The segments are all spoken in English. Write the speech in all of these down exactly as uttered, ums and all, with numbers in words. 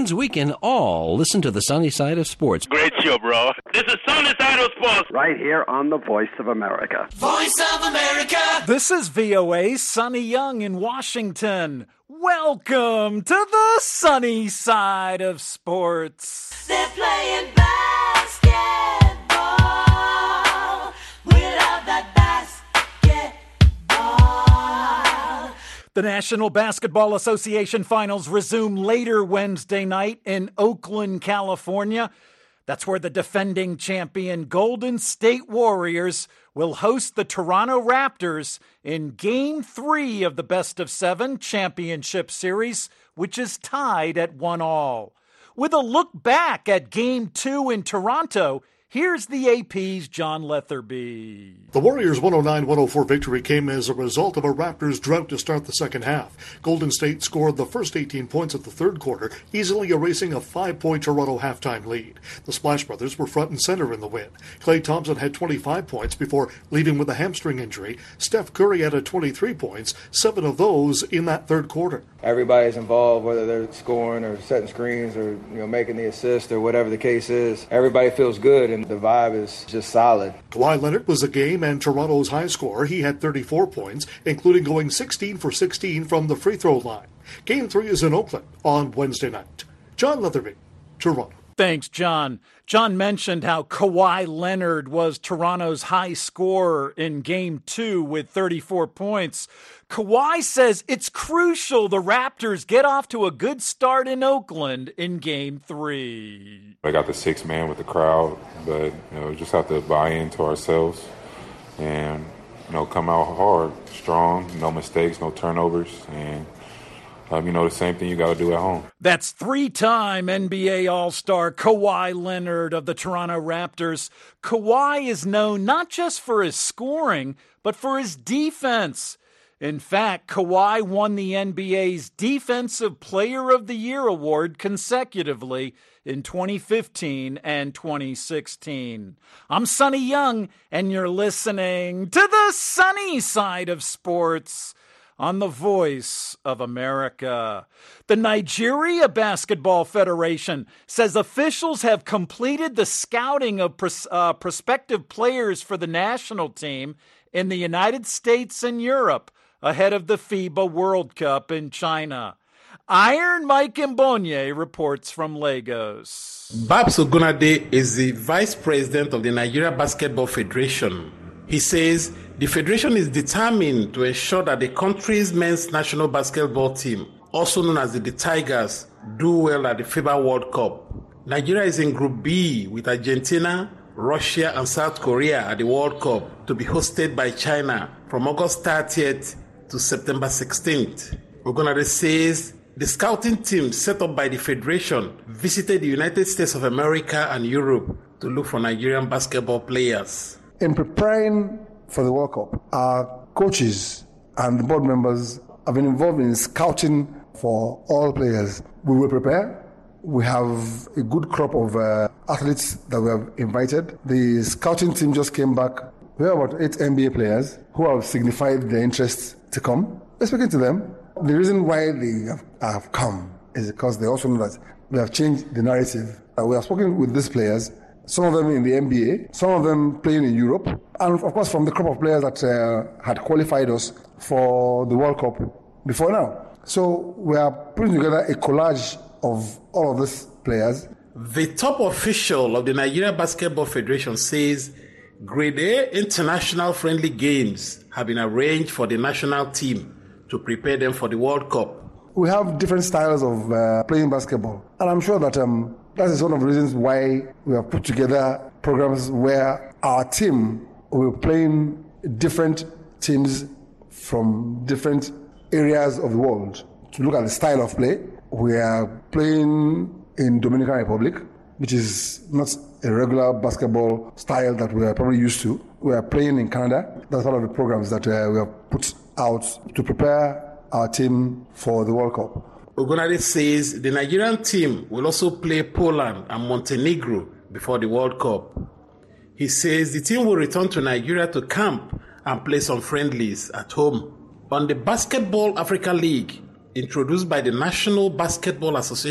means we can all listen to the sunny side of sports. Great show, bro. This is Sunny Side of Sports. Right here on the Voice of America. Voice of America. This is V O A's Sonny Young in Washington. Welcome to the sunny side of sports. They're playing basketball without that basketball. The National Basketball Association finals resume later Wednesday night in Oakland, California. That's where the defending champion Golden State Warriors will host the Toronto Raptors in Game three of the Best of Seven Championship Series, which is tied at one all. With a look back at Game two in Toronto, here's the A P's John Letherby. The Warriors' one oh nine one oh four victory came as a result of a Raptors drought to start the second half. Golden State scored the first eighteen points of the third quarter, easily erasing a five-point Toronto halftime lead. The Splash Brothers were front and center in the win. Klay Thompson had twenty-five points before leaving with a hamstring injury. Steph Curry had twenty-three points, seven of those in that third quarter. Everybody's involved, whether they're scoring or setting screens or you know making the assist or whatever the case is. Everybody feels good, and the vibe is just solid. Kawhi Leonard was the game and Toronto's high scorer. He had thirty-four points, including going sixteen for sixteen from the free throw line. Game three is in Oakland on Wednesday night. John Letherby, Toronto. Thanks, John. John mentioned how Kawhi Leonard was Toronto's high scorer in Game two with thirty-four points. Kawhi says it's crucial the Raptors get off to a good start in Oakland in Game three. I got the sixth man with the crowd, but you know, just have to buy into ourselves and you know come out hard, strong, no mistakes, no turnovers, and Um, you know, the same thing you got to do at home. That's three-time N B A All-Star Kawhi Leonard of the Toronto Raptors. Kawhi is known not just for his scoring, but for his defense. In fact, Kawhi won the N B A's Defensive Player of the Year award consecutively in twenty fifteen and twenty sixteen. I'm Sonny Young, and you're listening to the sunny side of sports on the Voice of America. The Nigeria Basketball Federation says officials have completed the scouting of pros- uh, prospective players for the national team in the United States and Europe ahead of the FIBA World Cup in China. Iron Mike Mbonye reports from Lagos. Babs Ogunade is the Vice President of the Nigeria Basketball Federation. He says the federation is determined to ensure that the country's men's national basketball team, also known as the, the Tigers, do well at the FIBA World Cup. Nigeria is in Group B with Argentina, Russia, and South Korea at the World Cup to be hosted by China from August thirtieth to September sixteenth. Ogunade says the scouting team set up by the federation visited the United States of America and Europe to look for Nigerian basketball players. In preparing for the World Cup, our coaches and the board members have been involved in scouting for all players. We will prepare. We have a good crop of uh, athletes that we have invited. The scouting team just came back. We have about eight N B A players who have signified their interest to come. We're speaking to them. The reason why they have, have come is because they also know that we have changed the narrative. Uh, we have spoken with these players, some of them in the N B A, some of them playing in Europe, and of course from the crop of players that uh, had qualified us for the World Cup before now. So we are putting together a collage of all of these players. The top official of the Nigeria Basketball Federation says Grade A international friendly games have been arranged for the national team to prepare them for the World Cup. We have different styles of uh, playing basketball, and I'm sure that um, that is one of the reasons why we have put together programs where our team will be playing different teams from different areas of the world. To look at the style of play, we are playing in Dominican Republic, which is not a regular basketball style that we are probably used to. We are playing in Canada. That's one of the programs that uh, we have put out to prepare our team for the World Cup. Ogunade says the Nigerian team will also play Poland and Montenegro before the World Cup. He says the team will return to Nigeria to camp and play some friendlies at home. On the Basketball Africa League, introduced by the National Basketball Association,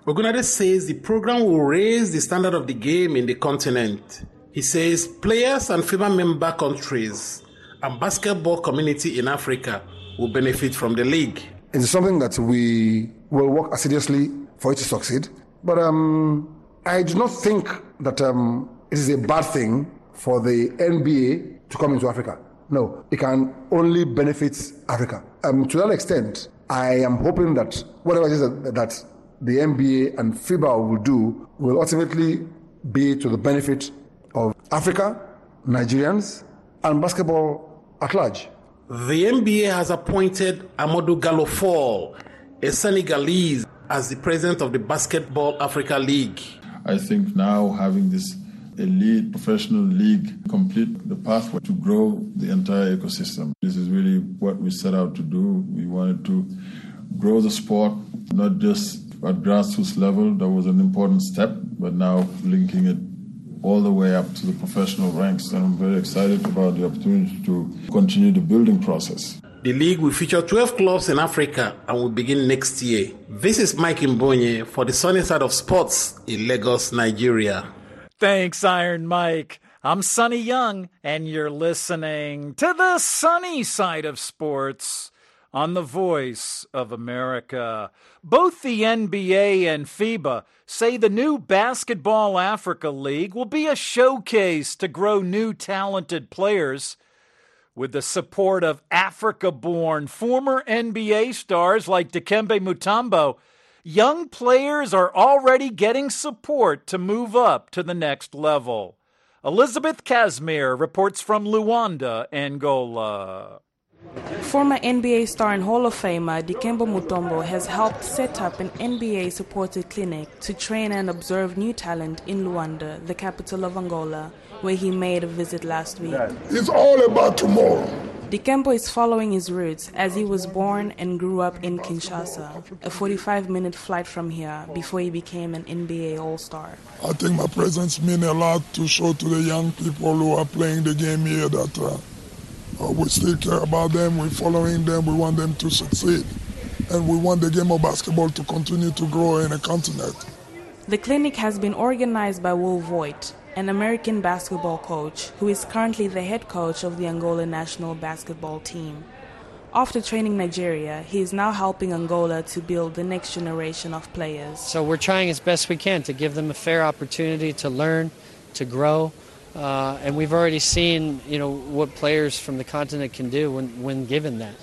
Ogunade says the program will raise the standard of the game in the continent. He says players and FIBA member countries and basketball community in Africa will benefit from the league. It's something that we will work assiduously for it to succeed. But um, I do not think that um, it is a bad thing for the N B A to come into Africa. No, it can only benefit Africa. Um, to that extent, I am hoping that whatever it is that, that the N B A and FIBA will do will ultimately be to the benefit of Africa, Nigerians, and basketball at large. The N B A has appointed Amadou Gallo Fall, a Senegalese, as the president of the Basketball Africa League. I think now having this elite professional league complete the pathway to grow the entire ecosystem. This is really what we set out to do. We wanted to grow the sport, not just at grassroots level. That was an important step, but now linking it all the way up to the professional ranks. And I'm very excited about the opportunity to continue the building process. The league will feature twelve clubs in Africa and will begin next year. This is Mike Mbonye for the Sunny Side of Sports in Lagos, Nigeria. Thanks, Iron Mike. I'm Sonny Young, and you're listening to the Sunny Side of Sports on the Voice of America. Both the N B A and FIBA say the new Basketball Africa League will be a showcase to grow new talented players. With the support of Africa-born former N B A stars like Dikembe Mutombo, young players are already getting support to move up to the next level. Elizabeth Casimir reports from Luanda, Angola. Former N B A star and Hall of Famer Dikembe Mutombo has helped set up an N B A-supported clinic to train and observe new talent in Luanda, the capital of Angola, where he made a visit last week. It's all about tomorrow. Dikembe is following his roots as he was born and grew up in Kinshasa, a forty-five minute flight from here, before he became an N B A All-Star. I think my presence means a lot to show to the young people who are playing the game here that uh, uh, we still care about them, we're following them, we want them to succeed. And we want the game of basketball to continue to grow in the continent. The clinic has been organized by Will Voigt, an American basketball coach who is currently the head coach of the Angola national basketball team. After training Nigeria, he is now helping Angola to build the next generation of players. So we're trying as best we can to give them a fair opportunity to learn, to grow, uh, and we've already seen, you know, what players from the continent can do when, when given that.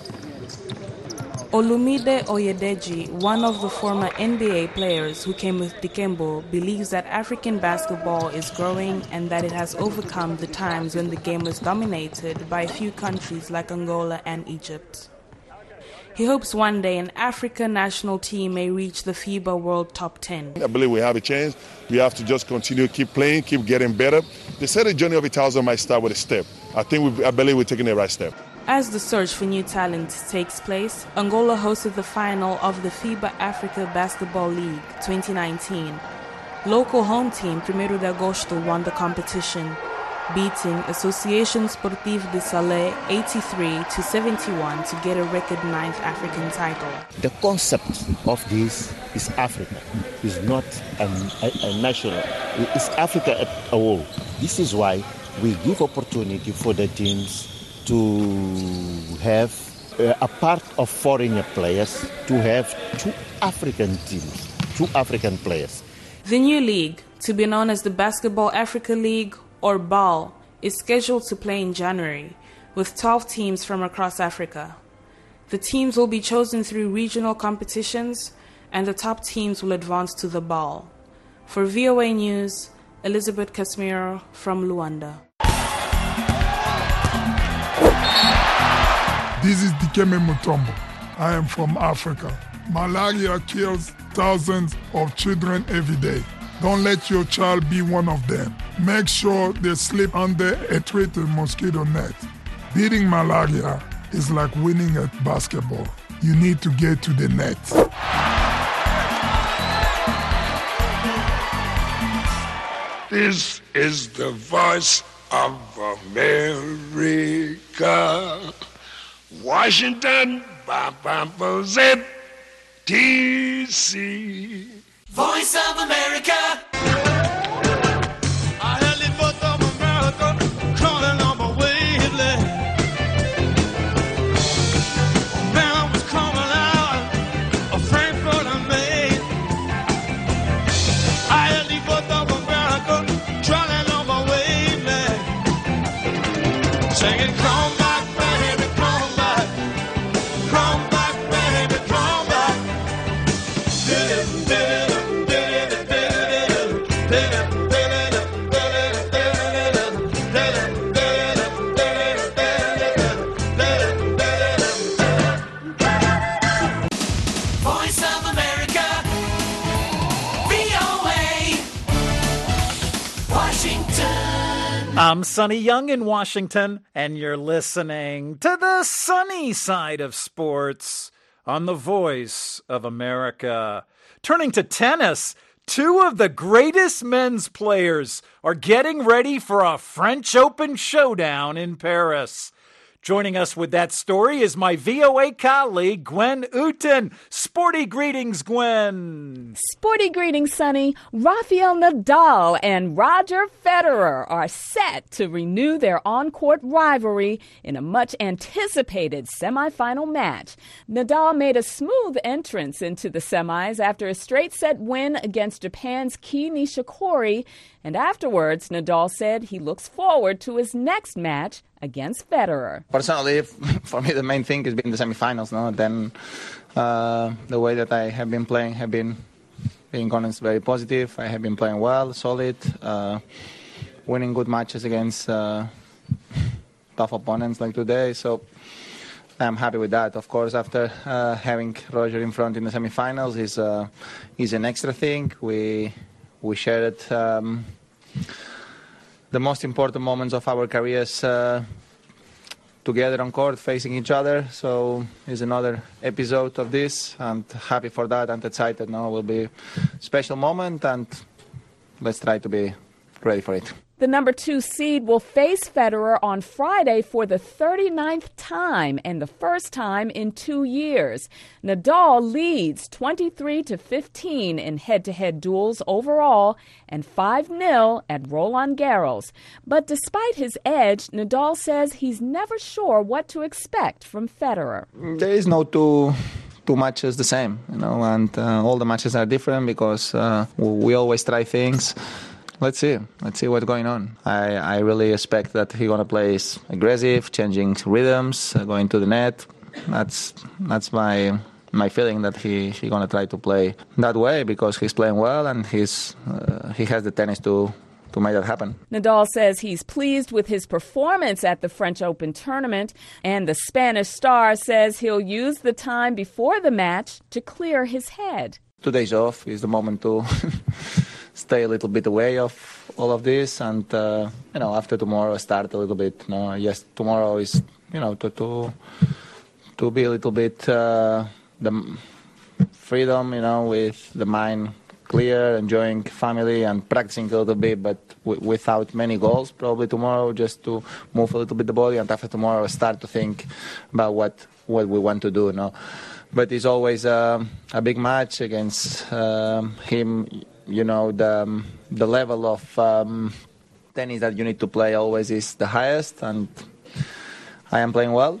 Olumide Oyedeji, one of the former N B A players who came with Dikembe, believes that African basketball is growing and that it has overcome the times when the game was dominated by a few countries like Angola and Egypt. He hopes one day an African national team may reach the FIBA World Top ten. I believe we have a chance. We have to just continue, keep playing, keep getting better. They said the journey of a thousand might start with a step. I think we, I believe we're taking the right step. As the search for new talent takes place, Angola hosted the final of the FIBA Africa Basketball League twenty nineteen. Local home team Primeiro de Agosto won the competition, beating Association Sportive de Salé eighty-three to seventy-one to get a record ninth African title. The concept of this is Africa. It's not a, a, a national. It's Africa at all. This is why we give opportunity for the teams to have, uh, a part of foreign players, to have two African teams, two African players. The new league, to be known as the Basketball Africa League, or B A L, is scheduled to play in January, with twelve teams from across Africa. The teams will be chosen through regional competitions, and the top teams will advance to the B A L. For V O A News, Elizabeth Casimiro from Luanda. This is Dikembe Mutombo. I am from Africa. Malaria kills thousands of children every day. Don't let your child be one of them. Make sure they sleep under a treated mosquito net. Beating malaria is like winning at basketball. You need to get to the net. This is the voice of America. Washington, D C Voice of America. I had the voice of America calling on my wavelength. Man, I was coming out of Frankfurt and Maine. I had the voice of America calling on my wavelength. Singing, come back, baby, come back. Come back, baby, come back. Did it, did it. Voice of America. V O A. Washington. I'm Sonny Young in Washington, and you're listening to the sunny side of sports on the Voice of America. Turning to tennis, two of the greatest men's players are getting ready for a French Open showdown in Paris. Joining us with that story is my V O A colleague, Gwen Uten. Sporty greetings, Gwen. Sporty greetings, Sonny. Rafael Nadal and Roger Federer are set to renew their on-court rivalry in a much-anticipated semifinal match. Nadal made a smooth entrance into the semis after a straight-set win against Japan's Kei Nishikori, and afterwards, Nadal said he looks forward to his next match against Federer. Personally, for me, the main thing has been the semifinals. No, then uh, the way that I have been playing have been, being honest, very positive. I have been playing well, solid, uh, winning good matches against uh, tough opponents like today. So I'm happy with that. Of course, after uh, having Roger in front in the semifinals is uh, is an extra thing. We we shared um, the most important moments of our careers uh, together on court, facing each other. So it's another episode of this. I'm happy for that and excited. Now it will be a special moment, and let's try to be ready for it. The number two seed will face Federer on Friday for the thirty-ninth time and the first time in two years. Nadal leads twenty-three to fifteen in head-to-head duels overall and five nil at Roland Garros. But despite his edge, Nadal says he's never sure what to expect from Federer. There is no two... two matches the same, you know, and uh, all the matches are different because uh, we always try things. Let's see. Let's see what's going on. I, I really expect that he's going to play aggressive, changing rhythms, uh, going to the net. That's that's my my feeling that he he's going to try to play that way because he's playing well and he's uh, he has the tennis to to make that happen. Nadal says he's pleased with his performance at the French Open tournament, and the Spanish star says he'll use the time before the match to clear his head. Two days off is the moment to stay a little bit away of all of this, and uh, you know, after tomorrow, start a little bit. You know, yes, tomorrow is you know to to to be a little bit uh, the freedom, you know, with the mind clear, enjoying family and practicing a little bit, but w- without many goals. Probably tomorrow, just to move a little bit the body, and after tomorrow, start to think about what what we want to do. You know, but it's always uh, a big match against um, him. You know, the the level of um, tennis that you need to play always is the highest, and I am playing well,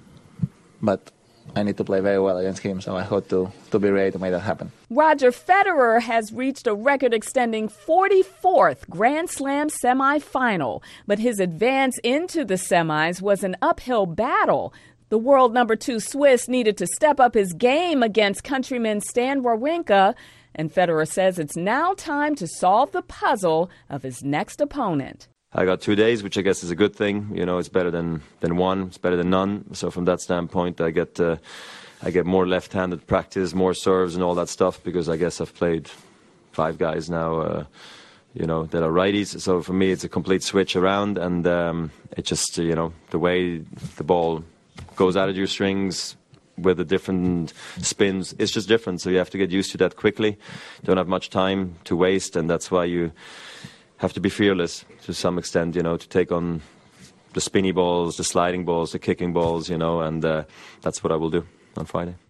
but I need to play very well against him, so I hope to, to be ready to make that happen. Roger Federer has reached a record-extending forty-fourth Grand Slam semifinal, but his advance into the semis was an uphill battle. The world number two Swiss needed to step up his game against countryman Stan Wawrinka, and Federer says it's now time to solve the puzzle of his next opponent. I got two days, which I guess is a good thing. You know, it's better than, than one. It's better than none. So from that standpoint, I get uh, I get more left-handed practice, more serves and all that stuff, because I guess I've played five guys now, uh, you know, that are righties. So for me, it's a complete switch around, and um, it just, you know, the way the ball goes out of your strings with the different spins, it's just different. So you have to get used to that quickly. Don't have much time to waste, and that's why you have to be fearless to some extent, you know, to take on the spinny balls, the sliding balls, the kicking balls, you know, and uh, that's what I will do on Friday.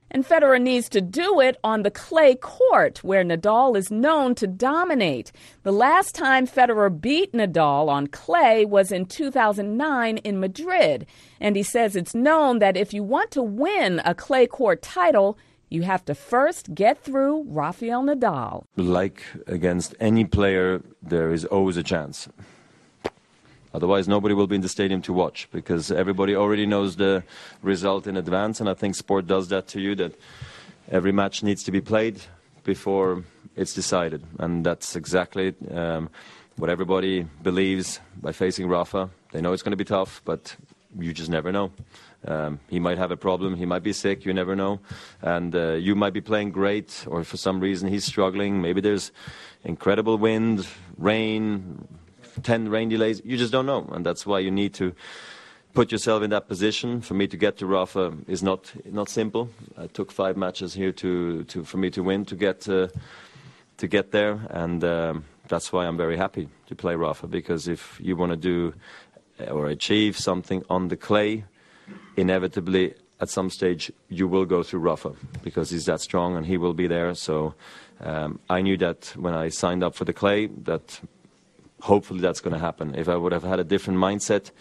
And Federer needs to do it on the clay court, where Nadal is known to dominate. The last time Federer beat Nadal on clay was in two thousand nine in Madrid. And he says it's known that if you want to win a clay court title, you have to first get through Rafael Nadal. Like against any player, there is always a chance. Otherwise, nobody will be in the stadium to watch, because everybody already knows the result in advance. And I think sport does that to you, that every match needs to be played before it's decided. And that's exactly um, what everybody believes by facing Rafa. They know it's going to be tough, but you just never know. Um, he might have a problem, he might be sick, you never know. And uh, you might be playing great, or for some reason he's struggling. Maybe there's incredible wind, rain, ten rain delays. You just don't know. And that's why you need to put yourself in that position. For me to get to Rafa is not not simple. It took five matches here to, to for me to win, to get uh, to get there. And um, that's why I'm very happy to play Rafa, because if you want to do or achieve something on the clay, inevitably at some stage you will go through Rafa, because he's that strong and he will be there. So um, I knew that when I signed up for the clay, that hopefully that's going to happen. If I would have had a different mindset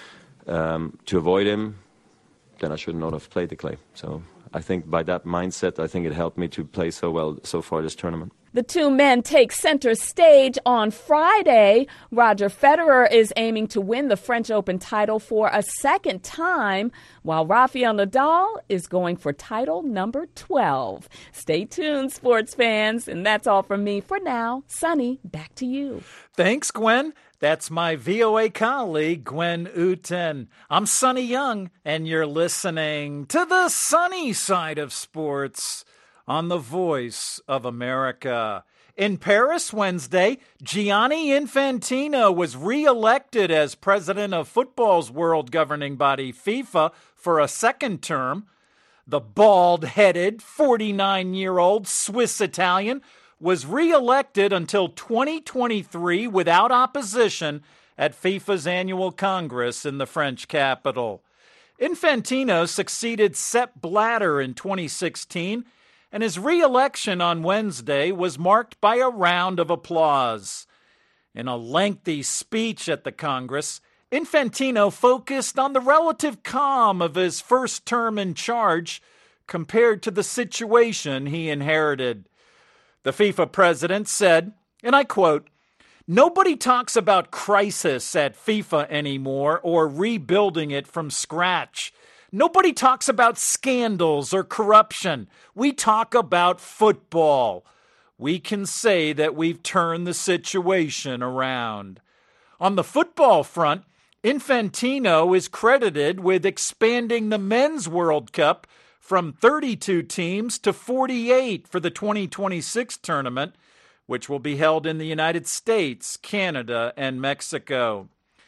um, to avoid him, then I should not have played the clay. So I think by that mindset, I think it helped me to play so well so far this tournament. The two men take center stage on Friday. Roger Federer is aiming to win the French Open title for a second time, while Rafael Nadal is going for title number twelve. Stay tuned, sports fans. And that's all from me for now. Sonny, back to you. Thanks, Gwen. That's my V O A colleague, Gwen Uten. I'm Sonny Young, and you're listening to the sunny side of sports on the Voice of America. In Paris Wednesday, Gianni Infantino was re-elected as president of football's world governing body, FIFA, for a second term. The bald-headed, forty-nine-year-old Swiss-Italian was re-elected until twenty twenty-three without opposition at FIFA's annual Congress in the French capital. Infantino succeeded Sepp Blatter in twenty sixteen, and his re-election on Wednesday was marked by a round of applause. In a lengthy speech at the Congress, Infantino focused on the relative calm of his first term in charge compared to the situation he inherited. The FIFA president said, and I quote, "Nobody talks about crisis at FIFA anymore or rebuilding it from scratch. Nobody talks about scandals or corruption. We talk about football. We can say that we've turned the situation around." On the football front, Infantino is credited with expanding the Men's World Cup from thirty-two teams to forty-eight for the twenty twenty-six tournament, which will be held in the United States, Canada, and Mexico.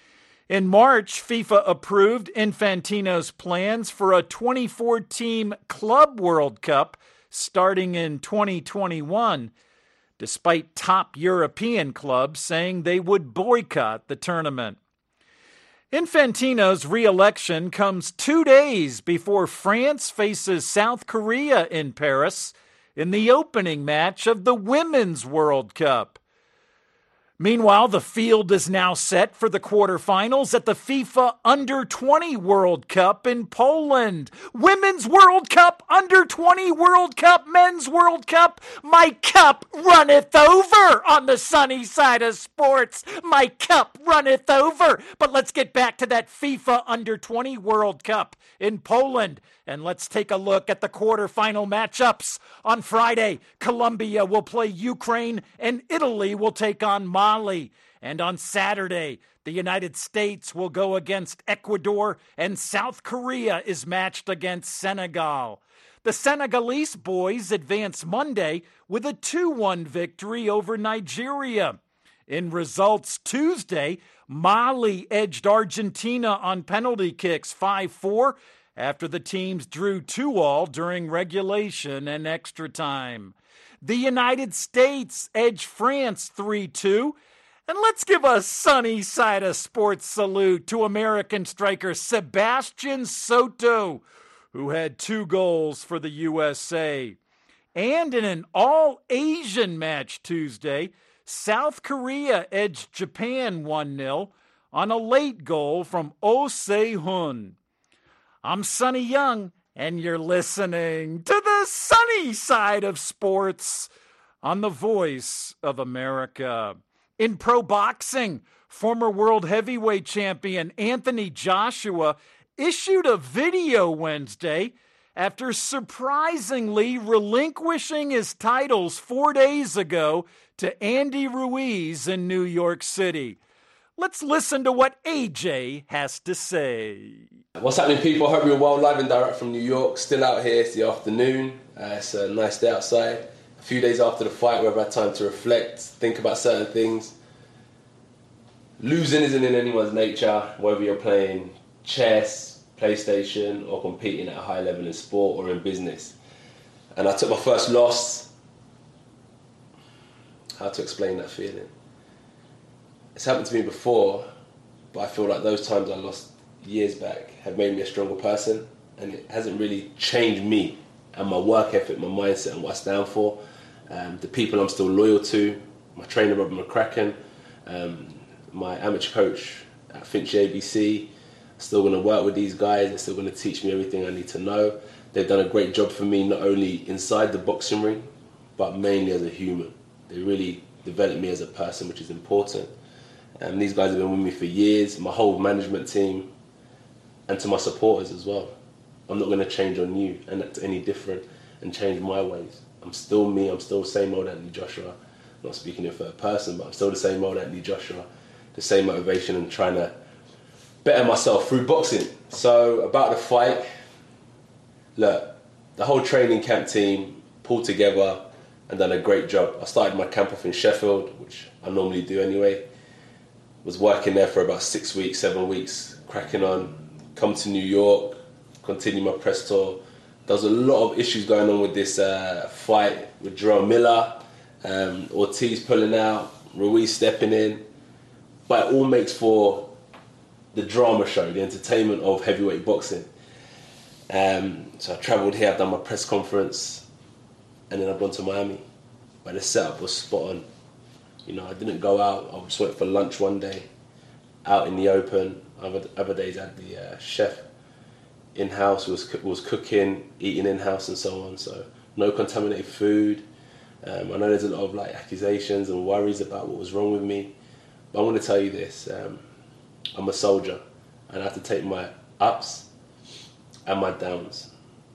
In March, FIFA approved Infantino's plans for a twenty-four team Club World Cup starting in twenty twenty-one, despite top European clubs saying they would boycott the tournament. Infantino's re-election comes two days before France faces South Korea in Paris in the opening match of the Women's World Cup. Meanwhile, the field is now set for the quarterfinals at the FIFA under twenty World Cup in Poland. Women's World Cup, under twenty World Cup, Men's World Cup. My cup runneth over on the sunny side of sports. My cup runneth over. But let's get back to that FIFA under twenty World Cup in Poland. And let's take a look at the quarterfinal matchups. On Friday, Colombia will play Ukraine and Italy will take on Mali. And on Saturday, the United States will go against Ecuador and South Korea is matched against Senegal. The Senegalese boys advance Monday with a two one victory over Nigeria. In results Tuesday, Mali edged Argentina on penalty kicks five four after the teams drew two all during regulation and extra time. The United States edged France three two. And let's give a sunny side of sports salute to American striker Sebastian Soto, who had two goals for the U S A. And in an all-Asian match Tuesday, South Korea edged Japan one nil on a late goal from Oh Se-hun. I'm Sonny Young, and you're listening to the sunny side of sports on the Voice of America. In pro boxing, former world heavyweight champion Anthony Joshua issued a video Wednesday after surprisingly relinquishing his titles four days ago to Andy Ruiz in New York City. Let's listen to what A J has to say. What's happening, people? Hope you're well. Live and direct from New York. Still out here. It's the afternoon. Uh, it's a nice day outside. A few days after the fight, we've had time to reflect, think about certain things. Losing isn't in anyone's nature, whether you're playing chess, PlayStation, or competing at a high level in sport or in business. And I took my first loss. How to explain that feeling? It's happened to me before, but I feel like those times I lost years back have made me a stronger person, and it hasn't really changed me and my work ethic, my mindset, and what I stand for. Um, the people I'm still loyal to, my trainer Robert McCracken, um, my amateur coach at Finchley A B C. I'm still going to work with these guys. They're still going to teach me everything I need to know. They've done a great job for me, not only inside the boxing ring, but mainly as a human. They really developed me as a person, which is important. And these guys have been with me for years, my whole management team, and to my supporters as well. I'm not going to change on you and that's any different and change my ways. I'm still me, I'm still the same old Anthony Joshua. I'm not speaking in third person, but I'm still the same old Anthony Joshua, the same motivation and trying to better myself through boxing. So about the fight, look, the whole training camp team pulled together and done a great job. I started my camp off in Sheffield, which I normally do anyway. Was working there for about six weeks, seven weeks, cracking on. Come to New York, continue my press tour. There was a lot of issues going on with this uh, fight with Jerome Miller, um, Ortiz pulling out, Ruiz stepping in. But it all makes for the drama show, the entertainment of heavyweight boxing. Um, so I travelled here, I've done my press conference, and then I've gone to Miami. But the setup was spot on. You know, I didn't go out. I just went for lunch one day, out in the open. Other, other days I had the uh, chef in-house, was was cooking, eating in-house and so on. So no contaminated food. Um, I know there's a lot of like accusations and worries about what was wrong with me. But I want to tell you this. Um, I'm a soldier and I have to take my ups and my downs.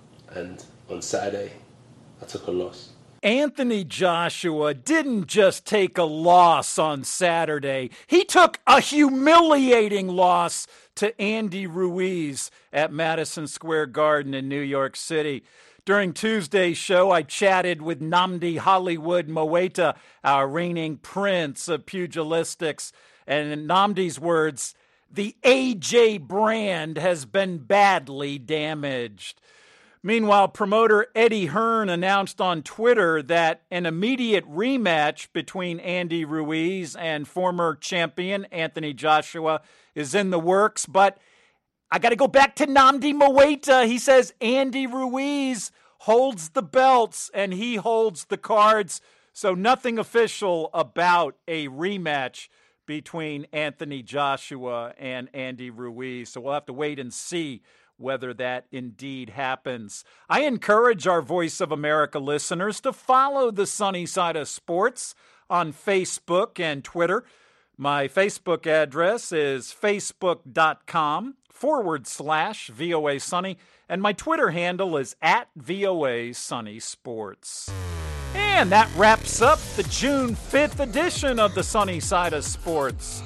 And on Saturday, I took a loss. Anthony Joshua didn't just take a loss on Saturday. He took a humiliating loss to Andy Ruiz at Madison Square Garden in New York City. During Tuesday's show, I chatted with Nnamdi Hollywood Moeta, our reigning prince of pugilistics. And in Nnamdi's words, the A J brand has been badly damaged. Meanwhile, promoter Eddie Hearn announced on Twitter that an immediate rematch between Andy Ruiz and former champion Anthony Joshua is in the works. But I got to go back to Nnamdi Moeta. He says Andy Ruiz holds the belts and he holds the cards. So nothing official about a rematch between Anthony Joshua and Andy Ruiz. So we'll have to wait and see whether that indeed happens. I encourage our Voice of America listeners to follow the Sunny Side of Sports on Facebook and Twitter. My Facebook address is facebook.com forward slash VOA Sunny, and my Twitter handle is at VOA Sunny Sports. And that wraps up the June fifth edition of the Sunny Side of Sports.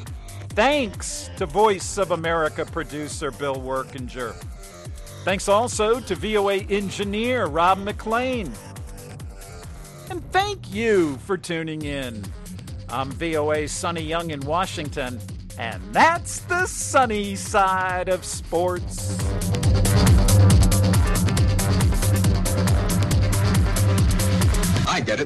Thanks to Voice of America producer Bill Workinger. Thanks also to V O A engineer Rob McLean. And thank you for tuning in. I'm V O A's Sonny Young in Washington, and that's the Sunny Side of Sports. I get it.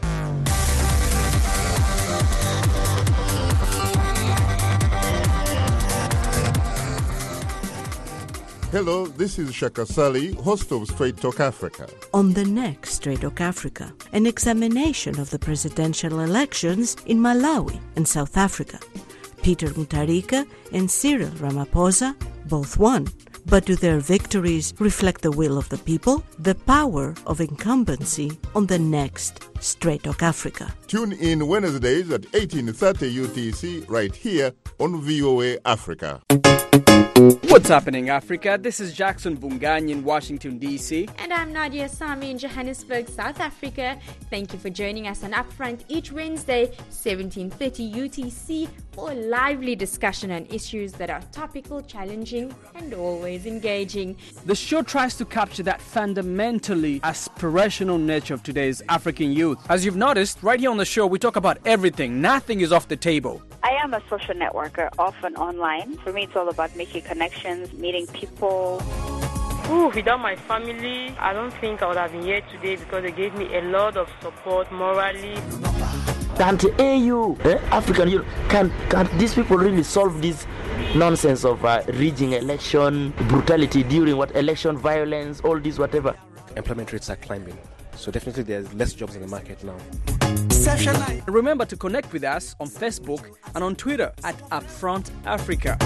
Hello, this is Shaka Sali, host of Straight Talk Africa. On the next Straight Talk Africa, an examination of the presidential elections in Malawi and South Africa. Peter Mutharika and Cyril Ramaphosa both won. But do their victories reflect the will of the people? The power of incumbency on the next Straight Talk Africa. Tune in Wednesdays at eighteen thirty U T C right here on V O A Africa. What's happening, Africa? This is Jackson Bungani in Washington, D C. And I'm Nadia Sami in Johannesburg, South Africa. Thank you for joining us on Upfront each Wednesday, seventeen thirty U T C, for a lively discussion on issues that are topical, challenging, and always engaging. The show tries to capture that fundamentally aspirational nature of today's African youth. As you've noticed, right here on the show, we talk about everything. Nothing is off the table. I am a social networker, often online. For me, it's all about making connections, meeting people. Ooh, without my family, I don't think I would have been here today because they gave me a lot of support morally. Can't A U, eh, African Union, can can these people really solve this nonsense of uh, rigging election, brutality during what election, violence, all this whatever? Employment rates are climbing, so definitely there's less jobs in the market now. Remember to connect with us on Facebook and on Twitter at Upfront Africa.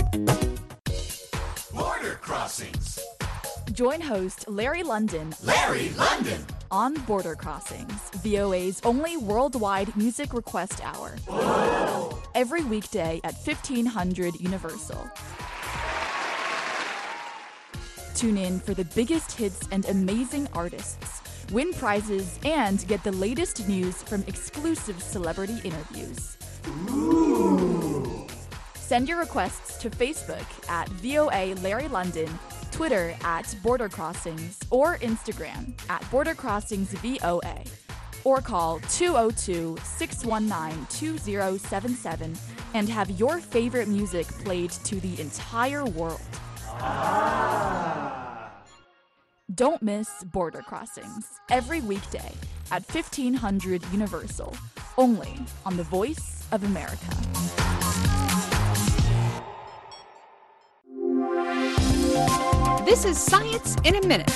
Border Crossings. Join host Larry London. Larry London. On Border Crossings, V O A's only worldwide music request hour. Whoa. Every weekday at fifteen hundred Universal. Tune in for the biggest hits and amazing artists. Win prizes and get the latest news from exclusive celebrity interviews. Ooh. Send your requests to Facebook at V O A Larry London, Twitter at Border Crossings, or Instagram at Border Crossings V O A. Or call two oh two, six one nine, two oh seven seven and have your favorite music played to the entire world. Ah. Don't miss Border Crossings every weekday at fifteen hundred Universal, only on The Voice of America. This is Science in a Minute.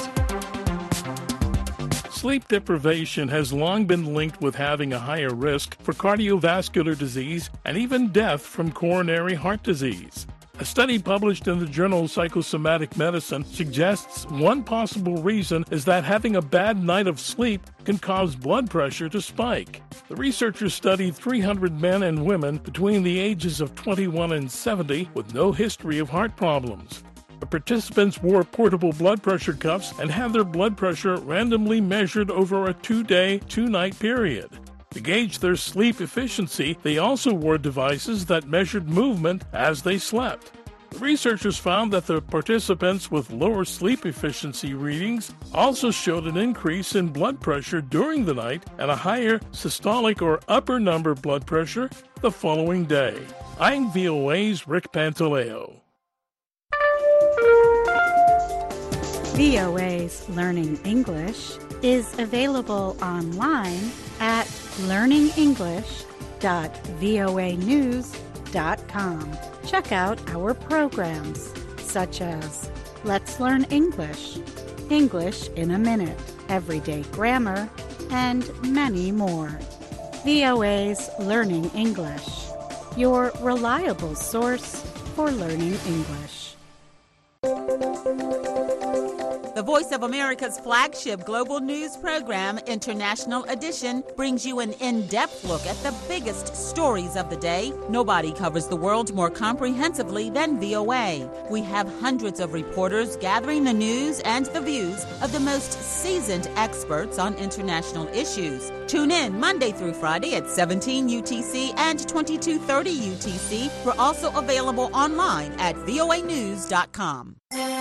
Sleep deprivation has long been linked with having a higher risk for cardiovascular disease and even death from coronary heart disease. A study published in the journal Psychosomatic Medicine suggests one possible reason is that having a bad night of sleep can cause blood pressure to spike. The researchers studied three hundred men and women between the ages of twenty-one and seventy with no history of heart problems. The participants wore portable blood pressure cuffs and had their blood pressure randomly measured over a two-day, two-night period. To gauge their sleep efficiency, they also wore devices that measured movement as they slept. The researchers found that the participants with lower sleep efficiency readings also showed an increase in blood pressure during the night and a higher systolic or upper number blood pressure the following day. I'm V O A's Rick Pantaleo. V O A's Learning English is available online at learning english dot voa news dot com. Check out our programs such as Let's Learn English, English in a Minute, Everyday Grammar, and many more. V O A's Learning English, your reliable source for learning English. The Voice of America's flagship global news program, International Edition, brings you an in-depth look at the biggest stories of the day. Nobody covers the world more comprehensively than V O A. We have hundreds of reporters gathering the news and the views of the most seasoned experts on international issues. Tune in Monday through Friday at seventeen U T C and twenty-two thirty U T C. We're also available online at V O A news dot com.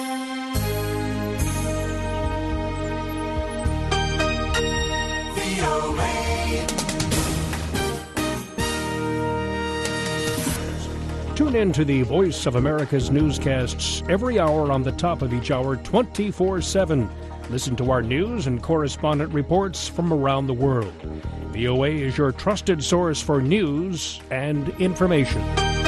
Tune in to the Voice of America's newscasts every hour on the top of each hour, twenty-four seven. Listen to our news and correspondent reports from around the world. V O A is your trusted source for news and information.